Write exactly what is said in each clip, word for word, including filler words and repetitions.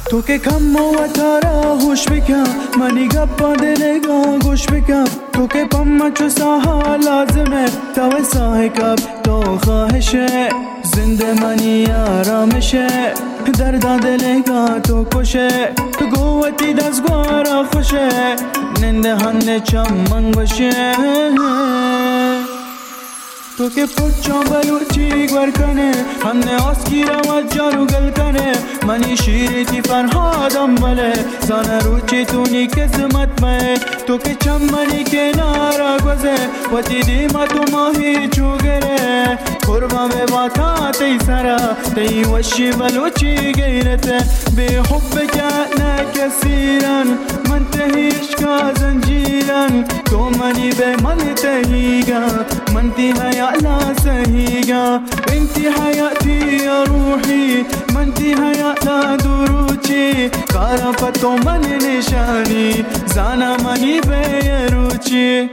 تو که کم و تارا هوش بکن منی گپا دلگا گوش بکن تو که پم چو ساها لازمه تو ساهی کب تو خواهشه زنده منی آرامشه درد دلگا تو کشه قوتی دستگوارا خوشه ننده هنده چمن باشه تو که پچا بلوچی گور کنه همه آسکی رو جارو گل کنه منی شیریتی فرهادم بله زانه روچی تونی کسمت مه تو که چمنی کنارا گوزه و تی دیما تو ماهی چوگره قربان به باتا تی سرا تی وشی بلوچی گیرته به حب کهنه کسیرن من تهیش کا زنجیرن تو منی به من تهیگا من تی حیا لا سهيقة انتي حياتي يا روحي ما انتي حياة لا دروتي قارفتو من نشاني زانا مني بيروتي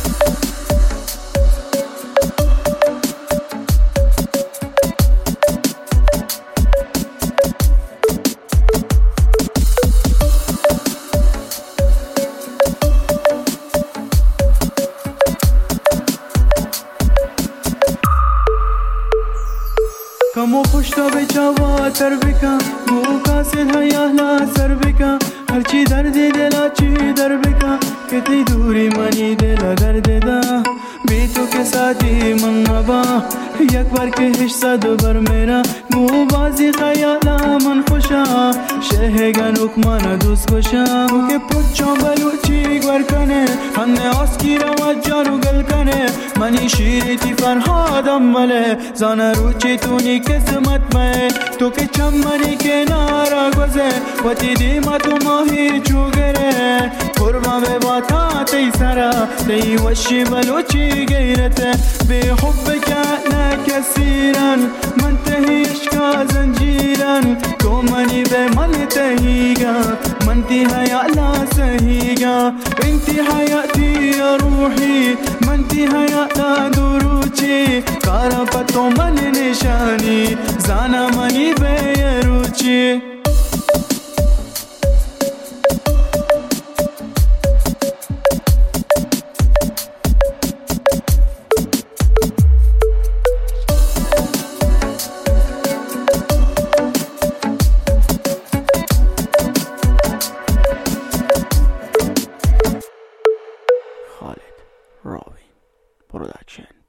کمو پشتا به چاوا تر بکن گو کاسد حیا لا سر بکن هرچی دردی دلا چی در بکن که تی دوری منی دلا درد دا بی تو که ساتھی من نبا یک بار که هش صد بر میرا گو بازی خیالا من خوشا شهگن اکمان دوست خوشا گو که پچا بلوچی گور کنه همه آسکی رو جارو گل کنه منی شیریتی فرهادم بله زانه روچی تونی قسمت میں تو کہ چمنی کنارا گوزے و تی دیما تو ماہی چوگرے قربان به باتا تی سرا تی وشی بلوچی غیرته به حب کهنه کسیرن من تهیش کا زنجیرن تو منی به من تهیگا من تی حیا لا سهیگا انتی حیاتی یا روحی من تی حیا لا دروچی قارفتو من نشانی زانا منی بیروچی Khalid Rovin Production.